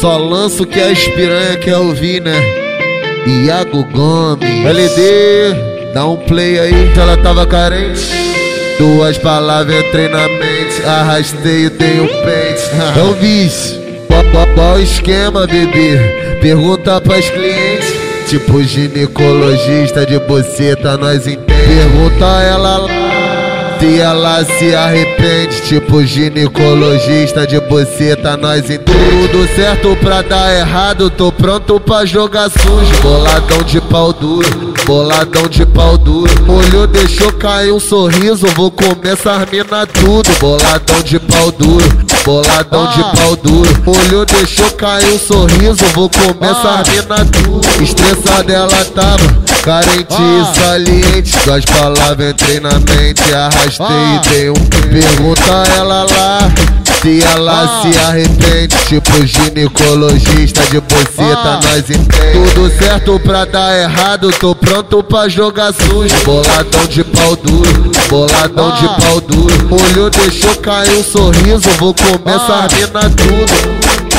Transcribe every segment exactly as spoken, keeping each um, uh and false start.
Só lanço que as piranha quer ouvir, né? Iago Gomes, L D, dá um play aí que ela tava carente. Duas palavras entrei na mente, arrastei e dei um pente. É o vício, qual, qual, qual esquema, bebê? Pergunta pras clientes. Tipo ginecologista de buceta, nós entende. Pergunta ela lá se ela se arrepende. Tipo ginecologista de buceta, nós entende. Tudo certo pra dar errado, tô pronto pra jogar sujo. Boladão de pau duro, boladão de pau duro. Olhou, deixou cair um sorriso, vou começar mina tudo. Boladão de pau duro, boladão de pau duro. Olhou, deixou cair um sorriso, vou começar mina tudo. Estressada ela tava, carente e saliente. Duas palavras entrei na mente, arrastei e dei um. Pergunta ela lá se ela se arrepende. Tipo ginecologista de buceta, nós entende. Tudo certo pra dar errado, tô pronto pra jogar sujo. Boladão de pau duro, boladão de pau duro. Olhou, deixou cair um sorriso, vou começar mina tudo.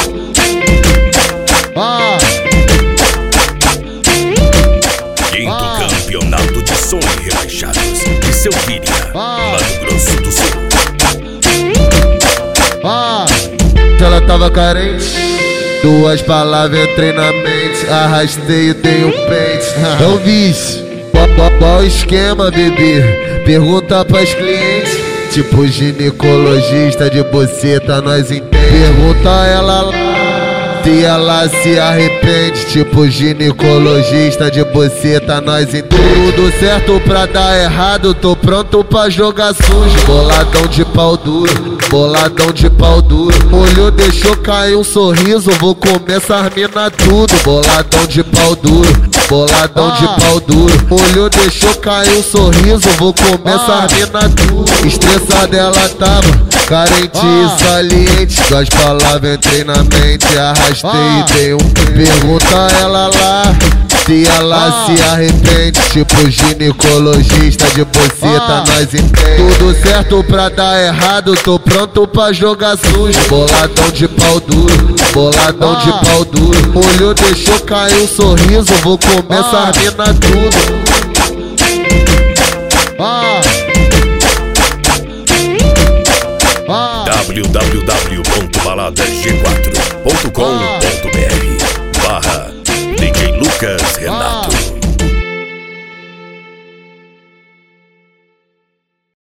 Quinto campeonato de som e rebaixados de Selvíria, Mato Grosso do Sul. Ela tava carente, duas palavras entrei na mente, arrastei e dei um pente. É o vício, qual, qual, qual esquema, bebê? Pergunta pras clientes. Tipo ginecologista de buceta, nós entende. Pergunta ela lá se ela se arrepende. Tipo ginecologista de buceta, nós entende. Tudo certo pra dar errado, tô pronto pra jogar sujo. Boladão de pau duro, boladão de pau duro. Olhou, deixou cair um sorriso, vou começar mina tudo. Boladão de pau duro, boladão de pau duro. Olhou, deixou cair um sorriso, vou começar mina tudo. Estressada ela tava, carente e saliente. Duas palavras entrei na mente, arrastei e dei um. Pergunta ela lá se ela se arrepende. Tipo ginecologista de buceta, nós entende. Tudo certo pra dar errado, tô pronto pra jogar sujo. Boladão de pau duro, boladão de pau duro. Olhou, deixou cair um sorriso, vou começar mina tudo. w w w ponto balada g quatro ponto com ponto b r barra D J Lucas Renato.